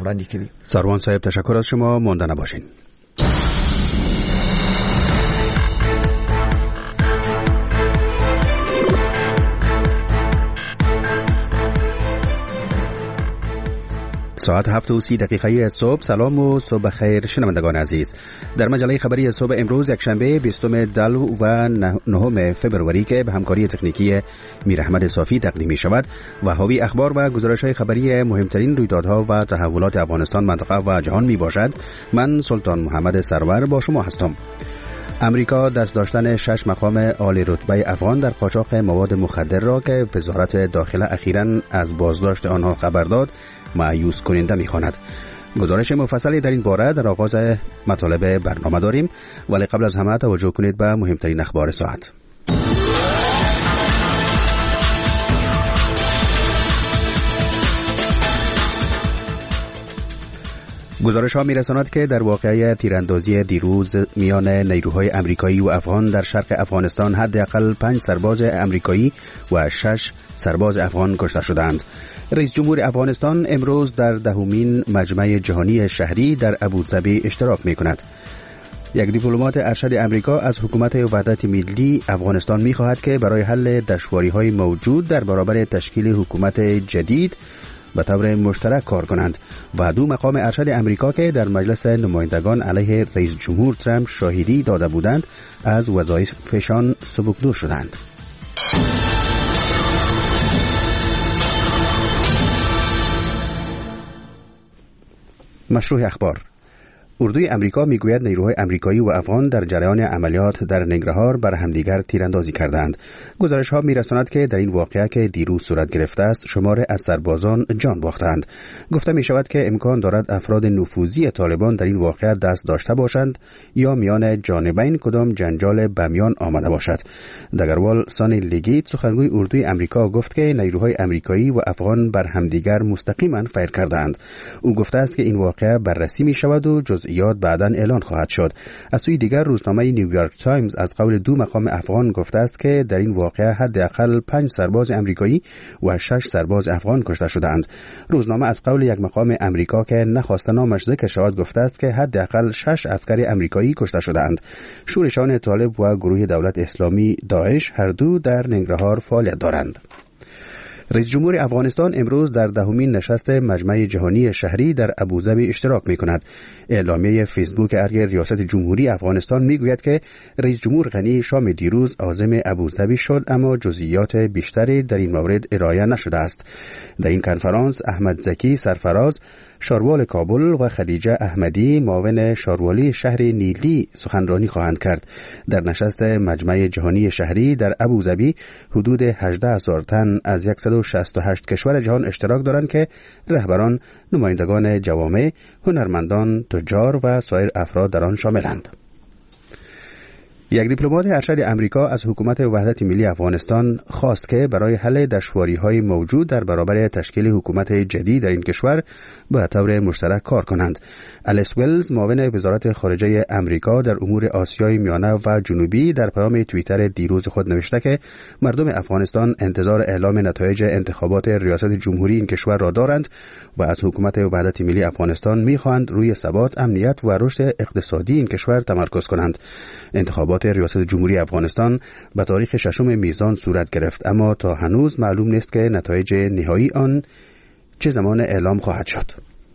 سخنرانی کنیم. سروان صاحب تشکر از شما، مانده نباشین. ساعت 7:30 صبح. سلام و صبح خیر شنوندگان عزیز. در مجله خبری صبح امروز یکشنبه 20 دلو و 9 فبروری که به همکاری تکنیکی میر احمد صافی تقدیم می شود و حاوی اخبار و گزارش‌های خبری مهمترین رویدادها و تحولات افغانستان، منطقه و جهان می باشد. من سلطان محمد سرور با شما هستم. امریکا دست داشتن 6 مقام عالی رتبه افغان در قاچاق مواد مخدر را که وزارت داخله اخیراً از بازداشت آنها خبر داد مایوس کننده می‌خواند. گزارش مفصلی در این باره در آغاز مطالب برنامه داریم، ولی قبل از همه توجه کنید به مهمترین اخبار ساعت. گزارش ها می رساند که در واقعه تیراندازی دیروز میان نیروهای امریکایی و افغان در شرق افغانستان حداقل 5 سرباز امریکایی و 6 سرباز افغان کشته شدند. رئیس جمهور افغانستان امروز در 10مین مجمع جهانی شهری در ابوظبی اشتراک می کند. یک دیپلمات ارشد امریکا از حکومت وحدت ملی افغانستان می خواهد که برای حل دشواری‌های موجود در برابر تشکیل حکومت جدید به طور مشترک کار کنند و 2 مقام ارشد امریکا که در مجلس نمایندگان علیه رئیس جمهور ترامپ شاهدی داده بودند از وظایفشان سبکدور شدند. مشروع اخبار. اردوی امریکا میگوید نیروهای امریکایی و افغان در جریان عملیات در ننگرهار بر همدیگر تیراندازی کردند. گزارش ها میرساند که در این واقعه که دیروز صورت گرفته است شمار از سربازان جان باختند. گفته می شود که امکان دارد افراد نفوذی طالبان در این واقعه دست داشته باشند یا میان جانبین کدام جنجال به میان آمده باشد. دگروال سانی لیگیت سخنگوی اردوی امریکا گفت که نیروهای امریکایی و افغان بر همدیگر مستقیما فیر کردند. او گفته است که این واقعه بررسی می شود و جزئیات بعداً اعلان خواهد شد. از سوی دیگر روزنامه نیویورک تایمز از قول 2 مقام افغان گفته است که در این واقعه حداقل 5 سرباز امریکایی و 6 سرباز افغان کشته شدند. روزنامه از قول یک مقام امریکا که نخواسته نامش ذکر شود گفته است که حداقل 6 عسکر امریکایی کشته شدند. شورشان طالب و گروه دولت اسلامی داعش هر دو در ننگرهار فعالیت دارند. رئیس جمهور افغانستان امروز در 10مین نشست مجمع جهانی شهری در ابوظبی اشتراک می‌کند. اعلامیه فیسبوک ارگ ریاست جمهوری افغانستان میگوید که رئیس جمهور غنی شام دیروز عازم ابوظبی شد، اما جزئیات بیشتری در این مورد ارائه نشده است. در این کنفرانس احمد زکی سرفراز شاروال کابل و خدیجه احمدی معاون شاروالی شهر نیلی سخنرانی خواهند کرد. در نشست مجمع جهانی شهری در ابوظبی حدود 18,000 تن از 168 کشور جهان اشتراک دارند که رهبران، نمایندگان جوامع، هنرمندان، تجار و سایر افراد در آن شاملند. یک دیپلمات ارشد امریکا از حکومت وحدت ملی افغانستان خواست که برای حل دشواری‌های موجود در برابر تشکیل حکومت جدید در این کشور به طور مشترک کار کنند. الیس ولز معاون وزارت خارجه امریکا در امور آسیای میانه و جنوبی در پیام توییتر دیروز خود نوشته که مردم افغانستان انتظار اعلام نتایج انتخابات ریاست جمهوری این کشور را دارند و از حکومت وحدت ملی افغانستان می‌خواهند روی ثبات، امنیت و رشد اقتصادی این کشور تمرکز کنند. انتخابات ریاست جمهوری افغانستان به تاریخ 6 میزان صورت گرفت، اما تا هنوز معلوم نیست که نتایج نهایی آن چه زمان اعلام خواهد شد.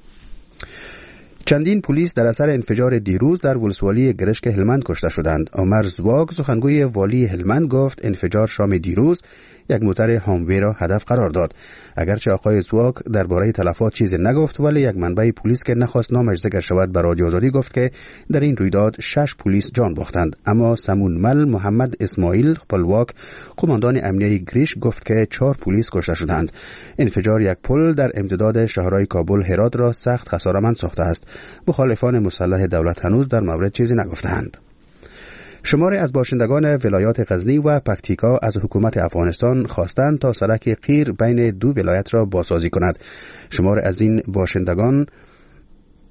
چندین پلیس در اثر انفجار دیروز در ولسوالی گرشک هلمند کشته شدند. عمر زواگ سخنگوی والی هلمند گفت انفجار شام دیروز یک موتر هاموی را هدف قرار داد. اگرچه آقای زواگ درباره تلفات چیزی نگفت، ولی یک منبع پلیس که نخواست نامش ذکر شود به رادیو آزادی گفت که در این رویداد 6 پلیس جان باختند. اما سمونمل محمد اسماعیل خپلواک قماندان امنیه گریش گفت که 4 پلیس کشته شدند. انفجار یک پل در امتداد شهرهای کابل هرات را سخت خساره‌مند ساخته است. مخالفان مسلح دولت هنوز در مورد چیزی نگفتند. شماری از باشندگان ولایات غزنی و پکتیکا از حکومت افغانستان خواستند تا سرک قیر بین 2 ولایت را بازسازی کند. شماری از این باشندگان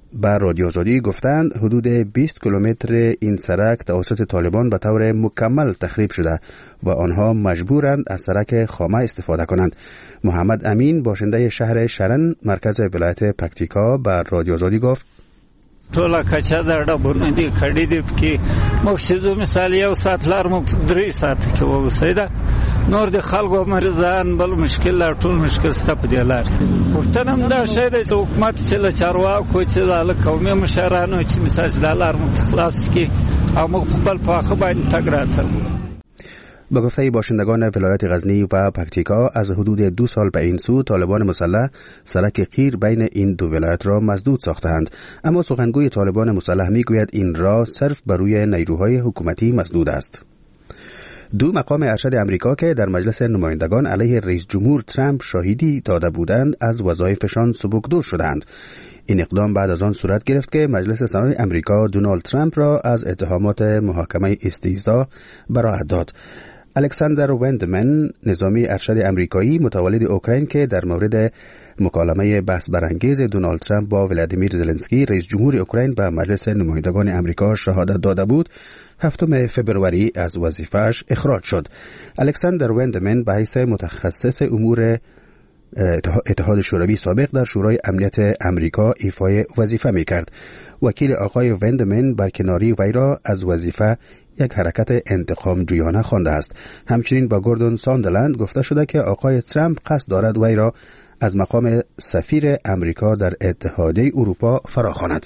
به رادیو آزادی گفتند حدود 20 کیلومتر این سرک توسط طالبان به طور مکمل تخریب شده و آنها مجبورند از سرک خامه استفاده کنند. محمد امین باشنده شهر شرن مرکز ولایت پکتیکا به رادیو آزادی گفت ټوله کچا د ډبونو دي کړي دي کې مقصدو مثال یو سات لار مو 3 ساعت کې ووسیدا نور د خلکو مرزان بل مشکل لا ټول مشکل ست په دی لار پښتنم دا شی د حکومت چې له چارواکو چې د قومي مشرانو چې مثال د لار متخلاص کې او موږ خپل پاخه باندې تګ راته. با گفته باشندگان ولایت غزنی و پکتیکا از حدود 2 سال به این سو طالبان مسلح سرک قیر بین این دو ولایت را مسدود ساختند، اما سخنگوی طالبان مسلح میگوید این راه صرف بر روی نیروهای حکومتی مسدود است. دو مقام ارشد امریکا که در مجلس نمایندگان علیه رئیس جمهور ترامپ شاهدی داده بودند از وظایفشان سبکدور شدند. این اقدام بعد از آن صورت گرفت که مجلس سنای امریکا دونالد ترامپ را از اتهامات محاکمه استهزا براءت داد. الکساندر وندمن نظامی ارشد امریکایی متولد اوکراین که در مورد مکالمه بحث برانگیز دونالد ترامپ با ولادیمیر زلنسکی رئیس جمهور اوکراین به مجلس نمایندگان امریکا شهادت داده بود 7 فوریه از وظیفه‌اش اخراج شد. الکساندر وندمن به حیث متخصص امور اتحاد شوروی سابق در شورای امنیت امریکا ایفای وظیفه می‌کرد. وکیل آقای وندمن برکناری وی را از وظیفه یک حرکت انتقام جویانه خوانده است. همچنین با گوردون ساندرلند گفته شده که آقای ترامپ قصد دارد وی را از مقام سفیر امریکا در اتحادیه اروپا فراخواند.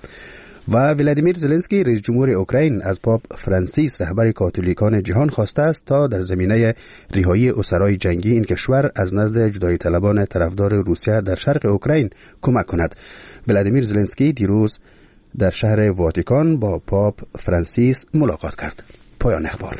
و ولادیمیر زلنسکی رئیس جمهور اوکراین از پاپ فرانسیس رهبر کاتولیکان جهان خواسته است تا در زمینه رهایی اسرای جنگی این کشور از نزد جدایی طلبان طرفدار روسیه در شرق اوکراین کمک کند. ولادیمیر زلنسکی دیروز در شهر واتیکان با پاپ فرانسیس ملاقات کرد. پایان اخبار.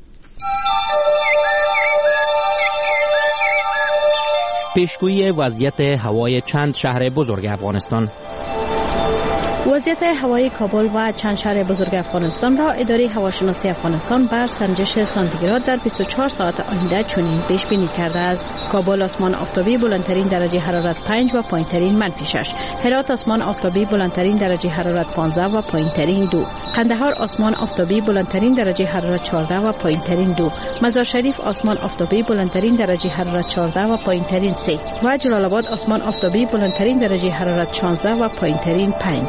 پیشگویی وضعیت هوای چند شهر بزرگ افغانستان. وضعیت هوای کابل و چند شهر بزرگ افغانستان را اداره هواشناسی افغانستان بر سنجش سانتیگراد در 24 ساعت آینده چنین پیش بینی کرده است: کابل آسمان آفتابی بلندترین درجه حرارت 5 و پایینترین -6. هرات آسمان آفتابی بلندترین درجه حرارت 15 و پایینترین 2. قندهار آسمان آفتابی بلندترین درجه حرارت 14 و پایینترین 2. مزار شریف آسمان آفتابی بلندترین درجه حرارت 14 و پایینترین 3 و جلال آباد آسمان آفتابی بلندترین درجه حرارت 16 و پایینترین 5.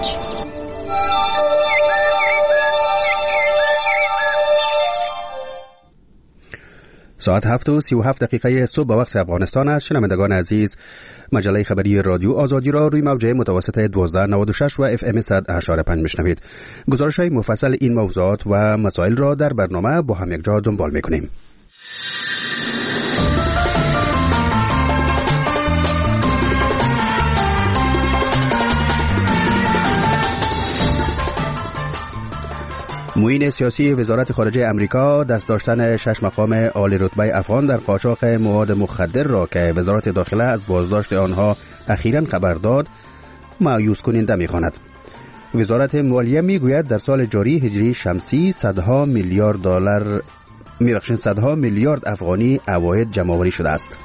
ساعت 7:37 صبح به وقت افغانستان است. شنوندگان عزیز، مجله خبری رادیو آزادی را روی موجه متوسط 1296 و FM 100.5 میشنوید. گزارش‌های مفصل این موضوعات و مسائل را در برنامه با هم یکجا دنبال می‌کنیم. معین سیاسی وزارت خارجه امریکا دست داشتن 6 مقام عالی رتبه افغان در قاچاق مواد مخدر را که وزارت داخله از بازداشت آنها اخیراً خبر داد مایوس کننده می‌خواند. وزارت مالیه میگوید در سال جاری هجری شمسی صدها میلیارد افغانی عواید جمع‌آوری شده است.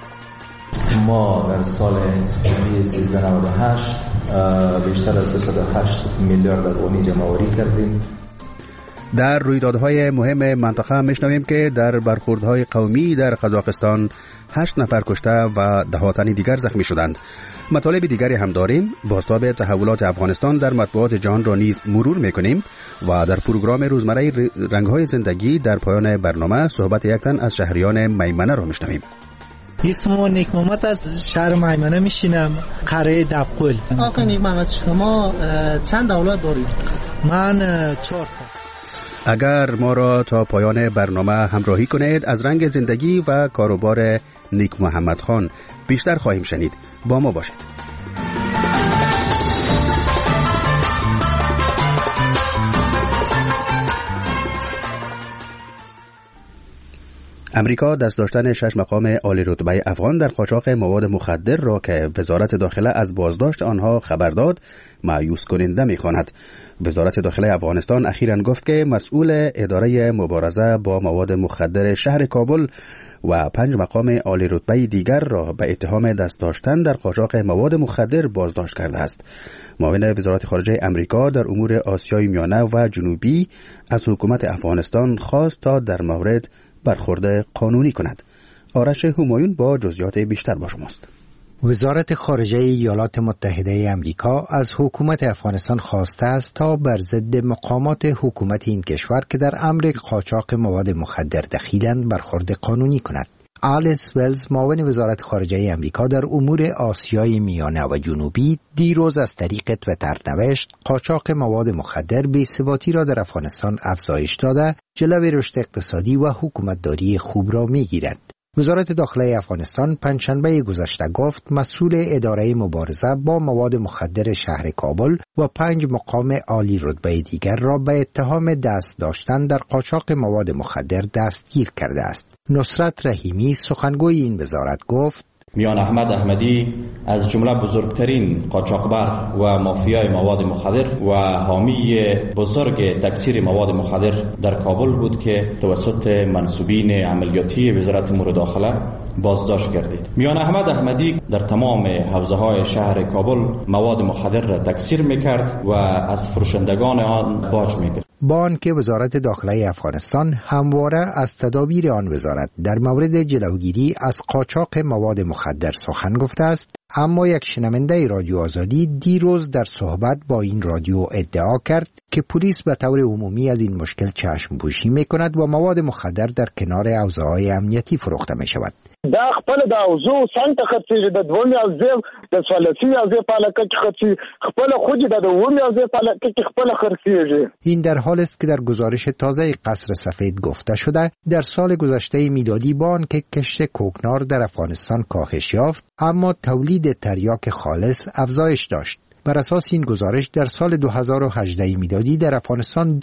ما در سال 1398 بیشتر از 208 میلیارد افغانی جمع‌آوری کردیم. در رویدادهای مهم منطقه میشنویم که در برخوردهای قومی در قزاقستان 8 نفر کشته و 10 تن دیگر زخمی شدند. مطالب دیگری هم داریم. بازتاب تحولات افغانستان در مطبوعات جهان را نیز مرور میکنیم و در پروگرام روزمره رنگهای زندگی در پایان برنامه صحبت یک تن از شهریان میمنه را میشنویم. اسم نیک محمد از شهر میمنه میشینم، قره دبقل. آقای نیک محمد، شما چند اولاد دارید؟ من 4 تا. اگر ما را تا پایان برنامه همراهی کنید از رنگ زندگی و کاروبار نیک محمد خان بیشتر خواهیم شنید. با ما باشید. امریکا دست داشتن 6 مقام عالی رتبه افغان در قاچاق مواد مخدر را که وزارت داخله از بازداشت آنها خبر داد مایوس کننده می‌خواند. وزارت داخله افغانستان اخیراً گفت که مسئول اداره مبارزه با مواد مخدر شهر کابل و 5 مقام عالی رتبه دیگر را به اتهام دست داشتن در قاچاق مواد مخدر بازداشت کرده است. معاون وزارت خارجه امریکا در امور آسیای میانه و جنوبی از حکومت افغانستان خواست تا در مورد برخورد قانونی کند. آرش همایون با جزئیات بیشتر با شماست. وزارت خارجه ایالات متحده امریکا از حکومت افغانستان خواسته است تا بر ضد مقامات حکومت این کشور که در امر قاچاق مواد مخدر دخیلند برخورد قانونی کند. آلیس ولز معاون وزارت خارجه امریکا در امور آسیای میانه و جنوبی دیروز از طریق توییتر نوشت قاچاق مواد مخدر بی‌ثباتی را در افغانستان افزایش داده، جلوی رشد اقتصادی و حکومتداری خوب را می‌گیرد. وزارت داخله افغانستان پنجشنبه گذشته گفت مسئول اداره مبارزه با مواد مخدر شهر کابل و 5 مقام عالی رتبه دیگر را به اتهام دست داشتن در قاچاق مواد مخدر دستگیر کرده است. نصرت رحیمی سخنگوی این وزارت گفت میان احمد احمدی از جمله بزرگترین قاچاقبر و مافیای مواد مخدر و حامی بزرگ تکثیر مواد مخدر در کابل بود که توسط منصوبین عملیاتی وزارت امور داخله بازداشت گردید. میان احمد احمدی در تمام حوزه‌های شهر کابل مواد مخدر را تکثیر می‌کرد و از فروشندگان آن باج می‌گرفت. با آنکه وزارت داخله افغانستان همواره از تدابیر آن وزارت در مورد جلوگیری از قاچاق مواد مخدر سخن گفته است، اما یک شنونده رادیو آزادی دیروز در صحبت با این رادیو ادعا کرد که پلیس به طور عمومی از این مشکل چشم پوشی می‌کند و مواد مخدر در کنار حوزه‌های امنیتی فروخته می‌شود. دا خپل د اوزو سنت خرڅیږي د دومي او زیب د سوالسی او زیب پالکه کې خرڅي خپل خوجي د دومي او زیب پالکه کې خپل خرڅیږي. این در حال است که در گزارش تازه قصر سفید گفته شده در سال گذشته میلادی با آنکه کشت کوکنار در افغانستان کاهش یافت، اما تولید تریاک خالص افزایش داشت. بر اساس این گزارش در سال 2018 میلادی در افغانستان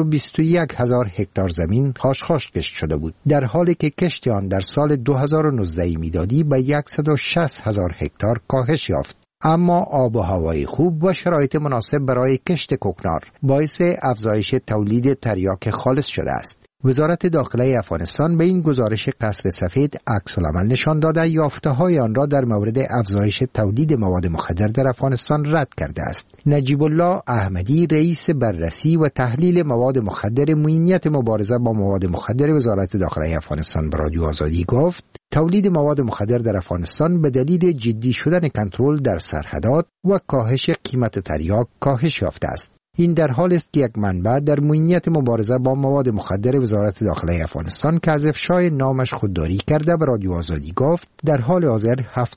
221,000 هکتار زمین خاشخاش کشت شده بود، در حالی که کشت آن در سال 2019 میلادی به 160,000 هکتار کاهش یافت. اما آب و هوای خوب و شرایط مناسب برای کشت کوکنار باعث افزایش تولید تریاک خالص شده است. وزارت داخله افغانستان به این گزارش قصر سفید عکس‌العمل نشان داده یافته‌های آن را در مورد افزایش تولید مواد مخدر در افغانستان رد کرده است. نجیب الله احمدی رئیس بررسی و تحلیل مواد مخدر معینیت مبارزه با مواد مخدر وزارت داخله افغانستان به رادیو آزادی گفت تولید مواد مخدر در افغانستان به دلیل جدی شدن کنترل در سرحدات و کاهش قیمت تریاک کاهش یافته است. این در حال است که یک منبع در معینیت مبارزه با مواد مخدر وزارت داخله افغانستان که از افشای نامش خودداری کرده به رادیو آزادی گفت در حال حاضر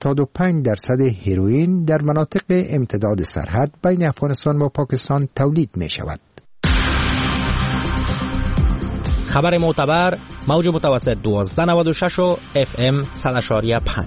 75% هروئین در مناطق امتداد سرحد بین افغانستان و پاکستان تولید می شود. خبر معتبر موج متوسط 1296 و FM 100.5.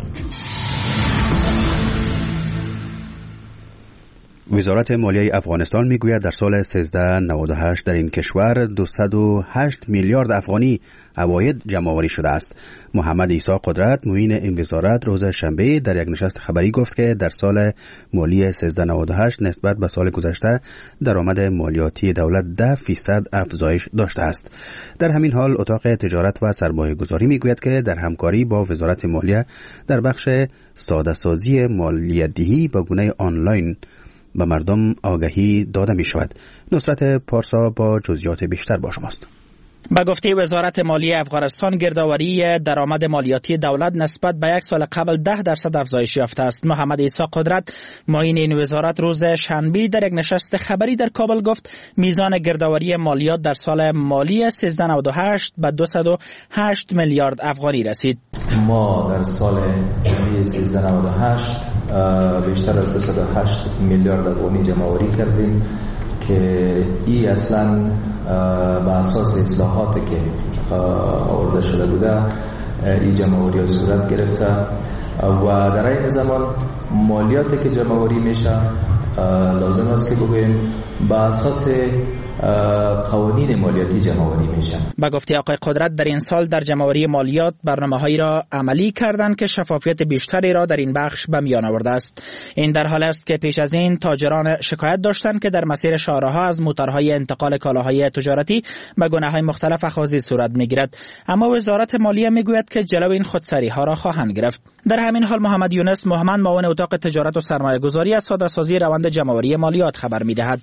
وزارت مالیه افغانستان میگوید در سال 1398 در این کشور 208 میلیارد افغانی عواید جمع‌آوری شده است. محمد عیسی قدرت معین این وزارت روز شنبه در یک نشست خبری گفت که در سال مالی 1398 نسبت به سال گذشته درآمد مالیاتی دولت 10% افزایش داشته است. در همین حال اتاق تجارت و سرمایه‌گذاری میگوید که در همکاری با وزارت مالیه در بخش ساده‌سازی مالیات‌دهی به گونه آنلاین به مردم آگاهی داده می شود. نصرت پارسا با جزئیات بیشتر با شماست. به گفته وزارت مالیه افغانستان گردآوری درآمد مالیاتی دولت نسبت به یک سال قبل 10% افزایش یافته است. محمد عیسی قدرت معین این وزارت روز شنبه در یک نشست خبری در کابل گفت میزان گردآوری مالیات در سال مالی 1398 به 208 میلیارد افغانی رسید. ما در سال 1398 بیشتر از 208 میلیارد افغانی جمع‌آوری کردیم که این اصلا به اساس اصلاحاتی که آورده شده بوده این جمع‌آوری صورت گرفته و در این زمان مالیاتی که جمع‌آوری میشه لازم است که بگوییم به اساس قوانین مالیاتی جمع‌آوری میشن. با گفته آقای قدرت در این سال در جمع‌آوری مالیات برنامه‌هایی را عملی کردند که شفافیت بیشتری را در این بخش به میان آورده است. این در حال است که پیش از این تاجران شکایت داشتند که در مسیر شارع‌ها از موتورهای انتقال کالاهای تجارتی به گونه‌های مختلف اخاذی صورت می‌گیرد، اما وزارت مالیه میگوید که جلو این خودسری‌ها را خواهند گرفت. در همین حال محمد یونس محمد معاون اتاق تجارت و سرمایه‌گذاری از ساده‌سازی روند جمع‌آوری مالیات خبر می‌دهد.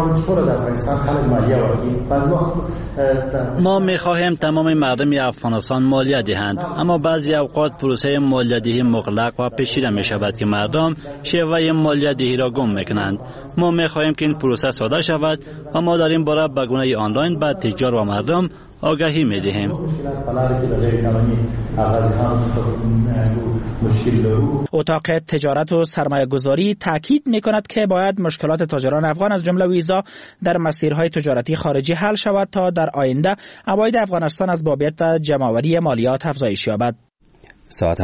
ما می‌خواهیم تمام مردم افغانستان مالیه دهند، اما بعضی اوقات پروسه مالیه دهی مغلق و پیچیده می‌شود که مردم شیوه مالیه دهی را گم می‌کنند. ما می‌خواهیم که این پروسه ساده شود و ما در این باره به گونه آنلاین به تجار و مردم آگاهی می‌دهیم. اتاق تجارت و سرمایه‌گذاری تاکید می‌کند که باید مشکلات تاجران افغان از جمله ویزا در مسیرهای تجارتی خارجی حل شود تا در آینده عواید افغانستان از بابت جمع‌آوری مالیات افزایش یابد. ساعت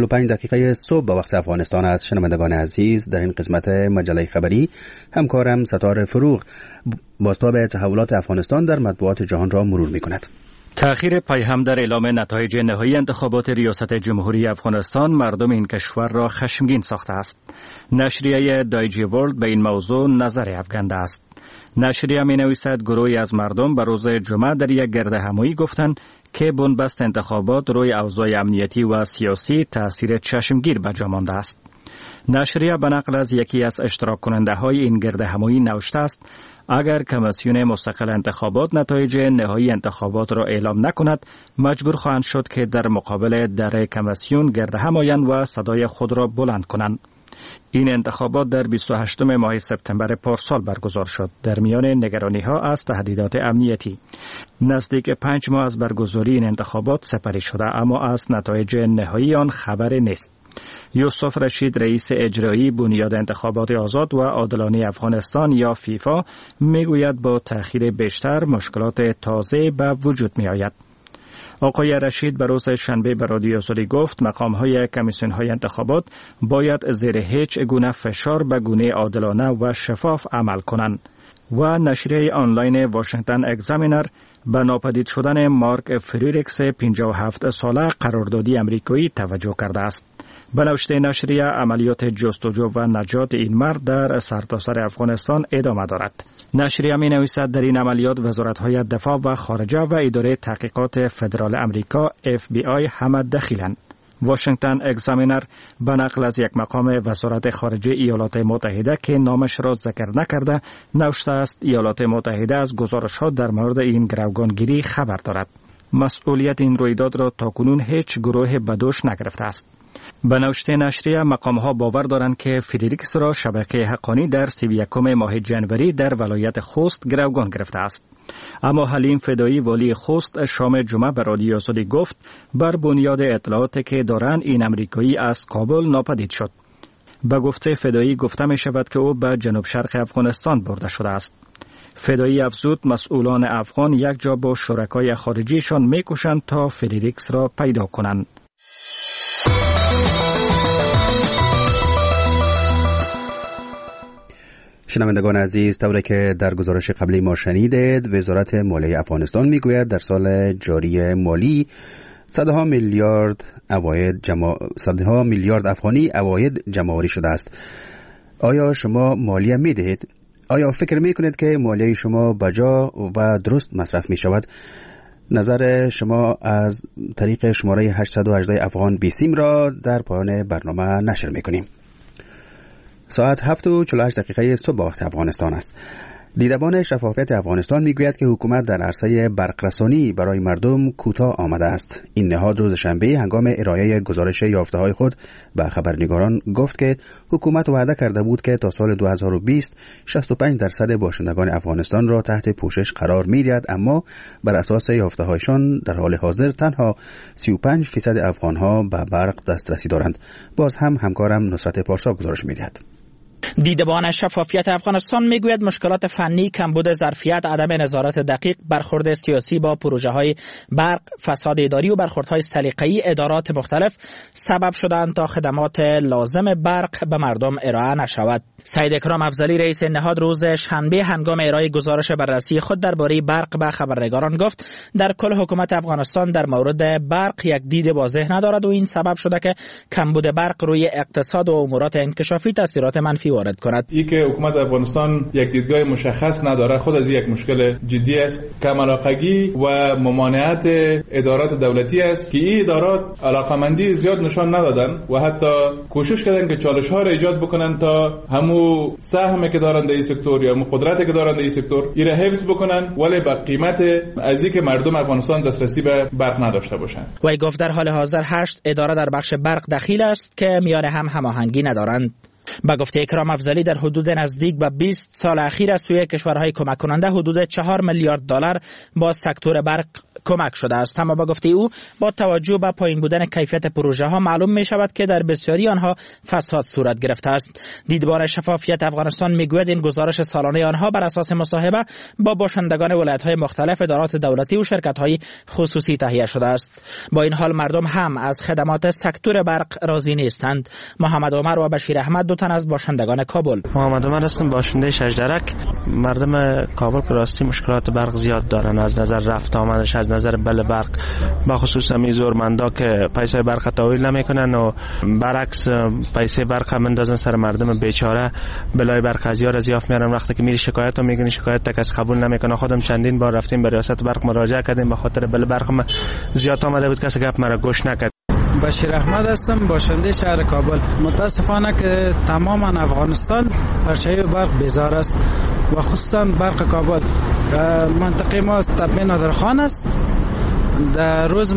7:45 صبح به وقت افغانستان است. شنوندگان عزیز، در این قسمت مجله خبری همکارم ستاره فروغ بازتاب تحولات افغانستان در مطبوعات جهان را مرور می‌کند. تأخیر پیهم در اعلام نتایج نهایی انتخابات ریاست جمهوری افغانستان مردم این کشور را خشمگین ساخته است. نشریه دایجی ورلد به این موضوع نظر افکنده است. نشریه می نویسد گروهی از مردم به روز جمعه در یک گردهمایی گفتند که بنبست انتخابات روی اوضاع امنیتی و سیاسی تأثیر چشمگیر به جا مانده است. نشریه به نقل از یکی از اشتراک کننده های این گردهمایی نوشته است اگر کمیسیون مستقل انتخابات نتایج نهایی انتخابات را اعلام نکند مجبور خواهند شد که در مقابل در کمیسیون گردهم آیند و صدای خود را بلند کنند. این انتخابات در 28 ماه سپتامبر پارسال برگزار شد. در میان نگرانی ها از تهدیدات امنیتی نزدیک 5 ماه از برگزاری این انتخابات سپری شده، اما از نتایج نهایی آن خبری نیست. یوسف رشید رئیس اجرایی بنیاد انتخابات آزاد و عادلانه افغانستان یا فیفا میگوید با تأخیر بیشتر مشکلات تازه به وجود می آید. آقای رشید به روز شنبه به رادیو آزادی گفت مقام‌های کمیسیون‌های انتخابات باید زیر هیچ گونه فشار به گونه عادلانه و شفاف عمل کنند و نشریه آنلاین واشنگتن اگزامینر به ناپدید شدن مارک فریریکس 57 ساله قراردادی امریکایی توجه کرده است. به نوشته نشریه عملیات جستجو و نجات این مرد در سرتاسر افغانستان ادامه دارد. نشریه می نویسد در این عملیات وزارت‌های دفاع و خارجه و اداره تحقیقات فدرال امریکا FBI همه دخیلند. واشنگتن اگزامینر به نقل از یک مقام وزارت خارجه ایالات متحده که نامش را ذکر نکرده نوشته است ایالات متحده از گزارش‌ها در مورد این گروگانگیری خبر دارد. مسئولیت این رویداد را تاکنون هیچ گروه بدوش نگرفته است. به نوشته نشریه مقام‌ها باور دارند که فریریکس را شبکه حقانی در 31 ماه جنوری در ولایت خوست گروگان گرفته است. اما حلیم فدایی والی خوست شام جمعه به رادیو آزادی گفت بر بنیاد اطلاعاتی که دارند این امریکایی از کابل ناپدید شد. به گفته فدایی گفته می شود که او به جنوب شرق افغانستان برده شده است. فدایی افزود مسئولان افغان یک جا با شرکای خارجیشان می کوشند تا فریریکس را پیدا کنند. شنوندگان عزیز، طوری که در گزارش قبلی ما شنیدید، وزارت مالیه افغانستان میگوید در سال جاری مالی صدها میلیارد افغانی عواید جمع‌آوری شده است. آیا شما مالیه میدهید؟ آیا فکر میکنید که مالیه شما بجا و درست مصرف میشود؟ نظر شما از طریق شماره 818 افغان بیسیم را در پایان برنامه نشر میکنیم. ساعت 7:48 صبح وقت افغانستان است. دیدبان شفافیت افغانستان میگوید که حکومت در عرصه برقرسانی برای مردم کوتاه آمده است. این نهاد روز شنبه هنگام ارائه گزارش یافته‌های خود به خبرنگاران گفت که حکومت وعده کرده بود که تا سال 2020 65% باشندگان افغانستان را تحت پوشش قرار می‌دهد، اما بر اساس یافته‌هایشان در حال حاضر تنها 35% افغان‌ها به برق دسترسی دارند. باز هم همکارم نصرت پارسا گزارش می‌دهد. دیدبان شفافیت افغانستان میگوید مشکلات فنی، کمبود ظرفیت، عدم نظارت دقیق، برخورد سیاسی با پروژه های برق، فساد اداری و برخوردهای سلیقه‌ای ادارات مختلف سبب شدند تا خدمات لازم برق به مردم ارائه نشود. سید اکرام افضلی رئیس نهاد روز شنبه هنگام ارائه گزارش بررسی خود درباره برق به خبرنگاران گفت در کل حکومت افغانستان در مورد برق یک دید واضح ندارد و این سبب شده که کمبود برق روی اقتصاد و امورات انکشافی تاثیرات منفی وارد کند. این که حکومت افغانستان یک دیدگاه مشخص نداره خود از یک مشکل جدی است. کم علاقگی و ممانعت ادارات دولتی است که این ادارات علاقمندی زیاد نشان ندادن و حتی کوشش کردن که چالش ها را ایجاد بکنن تا همو سهمی که دارن در این سکتور یا قدرتی که دارن در این سکتور ایره حفظ بکنن ولی با قیمت از اینکه مردم افغانستان دسترسی به برق نداشته باشن. وی گفت در حال حاضر 8 اداره در بخش برق دخیل است که میان هم هماهنگی ندارند. با گفته اکرام افضلی در حدود نزدیک به 20 سال اخیر از سوی کشورهای کمک کننده حدود 4 میلیارد دلار با سکتور برق کمک شده است. اما با گفته او با توجه به پایین بودن کیفیت پروژه ها معلوم می شود که در بسیاری آنها فساد صورت گرفته است. دیدبان شفافیت افغانستان میگوید این گزارش سالانه آنها بر اساس مصاحبه با باشندگان ولایت های مختلف، ادارات دولتی و شرکت های خصوصی تهیه شده است. با این حال مردم هم از خدمات سکتور برق راضی نیستند. محمد عمر و بشیر احمد دو تن از باشندگان کابل. محمد عمر هستم، باشنده شجرک. مردم کابل که راستی مشکلات برق زیاد دارن از نظر رفت آمدش، از نظر بل برق، با خصوص می زورمندا که پیسه برق تحویل نمیکنن و برعکس پیسه برق مندازن سر مردم بیچاره. بلای برق از یار زیاف میارن، وقتی که میری شکایت میکنی شکایت تا کس قبول نمیکنه. خودم چندین بار رفتیم به ریاست برق مراجعه کردیم، به خاطر بل برق زیاد آمده بود کسی گپ مرا گوش نکرد. بشیر احمد هستم، باشنده شهر کابل. متاسفانه که تماما افغانستان پرچه برق بیزار است و خصوصا برق کابل. منطقه ما تپه نادرخان است، در روز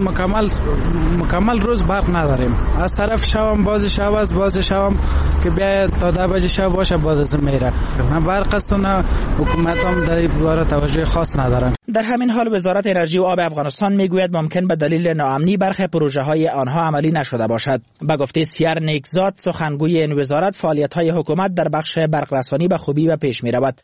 مکمل روز برق نداریم. از طرف شبم باز شبم که بیاید تا 10 بجه شب باشه باز از میره. نه برق است و نه حکومت هم در این باره توجه خاص ندارن. در همین حال وزارت انرژی و آب افغانستان میگوید ممکن به دلیل ناامنی برخی پروژه های آنها عملی نشده باشد. به گفته سیر نیکزاد سخنگوی این وزارت، فعالیت های حکومت در بخش برق رسانی به خوبی و پیش میرود.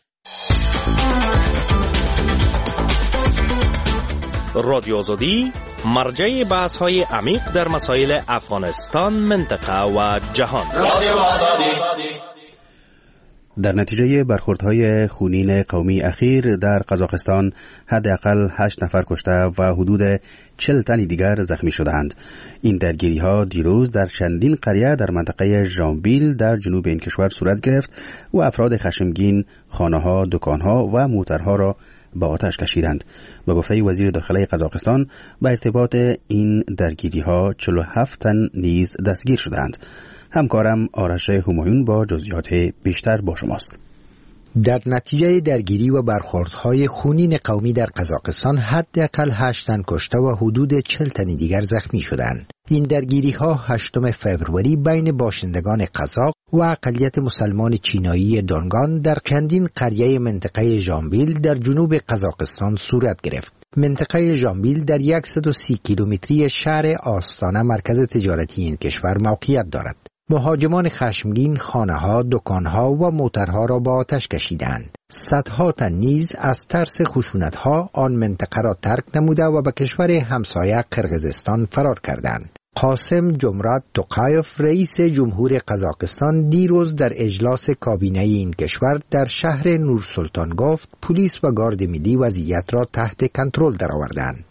رادیو آزادی مرجع بحث های عمیق در مسائل افغانستان، منطقه و جهان. رادیو آزادی. در نتیجه برخوردهای خونین قومی اخیر در قزاقستان حداقل 8 نفر کشته و حدود 40 تن دیگر زخمی شدند. این درگیری‌ها دیروز در چندین قریه در منطقه ژامبیل در جنوب این کشور صورت گرفت و افراد خشمگین خانه‌ها، دکان‌ها و موترها را به آتش کشیدند. به گفته وزیر داخلی قزاقستان به ارتباط این درگیری‌ها 47 تن نیز دستگیر شدند. همکارم آرش همایون با جزئیات بیشتر با شماست. در نتیجه درگیری و برخوردهای خونین قومی در قزاقستان حداقل 8 تن کشته و حدود 40 تن دیگر زخمی شدند. این درگیری‌ها 8 فوریه بین باشندگان قزاق و اقلیت مسلمان چینایی دونگان در چندین قریه منطقه ژامبیل در جنوب قزاقستان صورت گرفت. منطقه ژامبیل در 130 کیلومتری شهر آستانه مرکز تجارتی این کشور موقعیت دارد. مهاجمان خشمگین خانه‌ها، دکان‌ها و موترها را با آتش کشیدند. صدها تن نیز از ترس خشونت‌ها آن منطقه را ترک نموده و به کشور همسایه قرقیزستان فرار کردند. قاسم جمرات توقایف رئیس جمهور قزاقستان دیروز در اجلاس کابینه این کشور در شهر نورسلطان گفت پلیس و گارد ملی وضعیت را تحت کنترل درآوردند.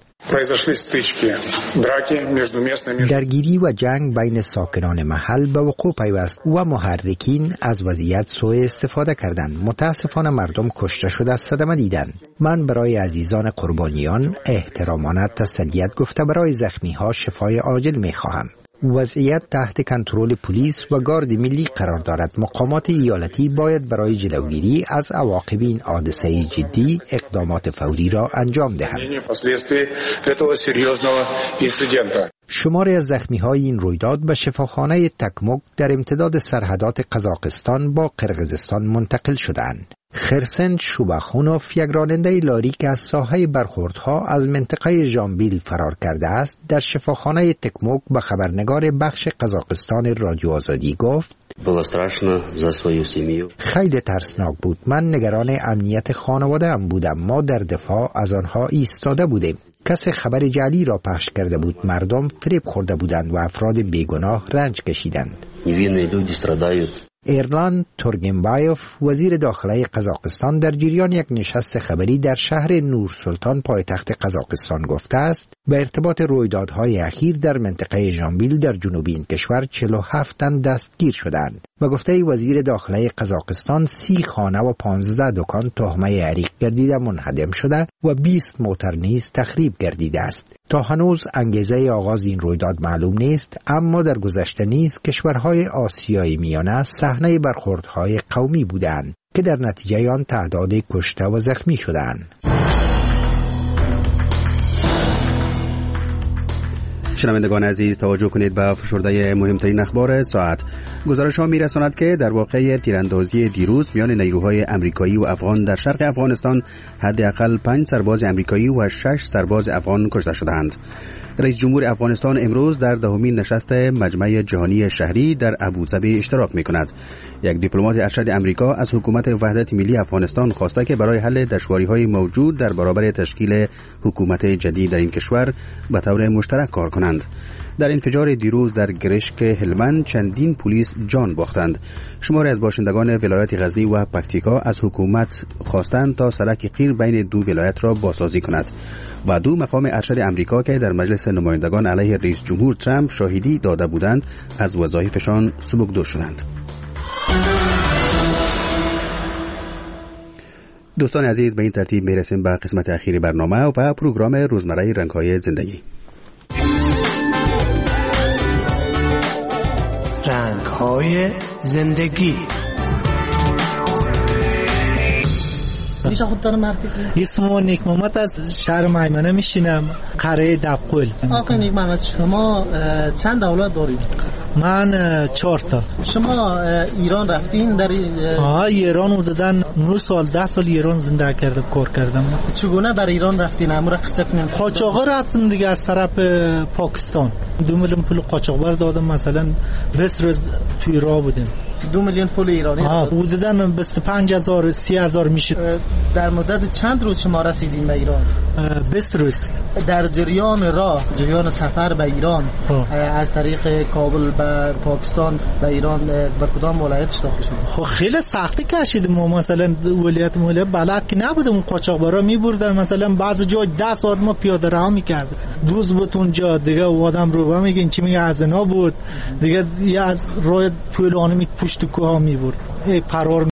درگیری و جنگ بین ساکنان محل به وقوع پیوست و محرکین از وضعیت سوء استفاده کردند. متاسفانه مردم کشته شده صدمه دیدند. من برای عزیزان قربانیان احترامانه تسلیت گفته برای زخمی ها شفای عاجل می خواهم. وضعیت تحت کنترل پلیس و گارد ملی قرار دارد. مقامات ایالتی باید برای جلوگیری از عواقب این حادثه جدی اقدامات فوری را انجام دهند. شماری از زخمی‌های این رویداد به شفاخانه تکموک در امتداد سرحدات قزاقستان با قرقیزستان منتقل شدند. خرسن شوباخونوف، یک راننده لاری که از ساحه برخوردها از منطقه ژانبیل فرار کرده است، در شفاخانه تکموک به خبرنگار بخش قزاقستان رادیو آزادی گفت: خیلی ترسناک بود. من نگران امنیت خانواده ام بودم. ما در دفاع از آنها ایستاده بودیم. کسی خبر جعلی را پخش کرده بود. مردم فریب خورده بودند و افراد بیگناه رنج کشیدند. ایرلان تورگنبایوف، وزیر داخله قزاقستان، در جریان یک نشست خبری در شهر نورسلطان پایتخت قزاقستان گفته است به ارتباط رویدادهای اخیر در منطقه ژانبیل در جنوب این کشور 47 تن دستگیر شدند. و گفته وزیر داخله قزاقستان 30 خانه و 15 دکان تهمه عریق گردیده منهدم شده و 20 موتر نیز تخریب گردیده است. تا هنوز انگیزه آغاز این رویداد معلوم نیست، اما در گذشته نیز کشورهای آسیای میانه صحنه برخوردهای قومی بودند که در نتیجه آن تعداد کشته و زخمی شدند. شنوندگان عزیز، توجه کنید به فشرده مهمترین اخبار ساعت. گزارش‌ها می‌رساند که در واقع تیراندازی دیروز میان نیروهای آمریکایی و افغان در شرق افغانستان حداقل 5 سرباز آمریکایی و 6 سرباز افغان کشته شدند. رئیس جمهور افغانستان امروز در دهمین نشست مجمع جهانی شهری در ابوظبی اشتراک می‌کند. یک دیپلمات ارشد آمریکا از حکومت وحدت ملی افغانستان خواسته که برای حل دشواری‌های موجود در برابر تشکیل حکومت جدید در این کشور به طور مشترک کار کنند. در انفجار دیروز در گرشک هلمند چندین پلیس جان باختند. شماری از باشندگان ولایت غزنی و پکتیکا از حکومت خواستند تا سرک قیر بین دو ولایت را بازسازی کند و دو مقام ارشد آمریکا که در مجلس نمایندگان علیه رئیس جمهور ترامپ شاهدی داده بودند از وظایفشان سبکدار شدند. دوستان عزیز، به این ترتیب میرسیم به قسمت اخیر برنامه و پروگرام روزمره رنگ‌های زندگی. رنگ‌های زندگی. میشه خودتان معرفی کنید؟ اسم نیک محمد از شهر میمنه میشینم، قره دبقل. آقا نیک محمد، شما چند اولاد دارید؟ من 4 تا. شما ایران رفتین؟ در ایران حدوداً 9 سال 10 سال ایران زندگی کردم، کار کردم. چگونه بر ایران رفتین؟ امور قصه کنیم. قاچاق رفتم دیگه از طرف پاکستان. 2 میلیون پول قاچاق دادم، مثلا 20 روز توی راه بودیم. 2 میلیون پول ایرانی. حدوداً 25000 30000 میشه. در مدت چند روز شما رسیدین به ایران؟ 20 روز. در جریان سفر به ایران از طریق کابل به پاکستان به ایران به کدام ولایت داخل شدید؟ خب خیلی سختی کشیدیم. ما مثلا ولایت بلد که نبودیم، قاچاقبرا میبردن، مثلا بعضی جا 10 ساعت ما پیاده راه میکردیم. روز بود اونجا دیگه آدم رو میگین چی میگه از اینا بود دیگه، از راه طولانی می پشت کوه میبرد. پرار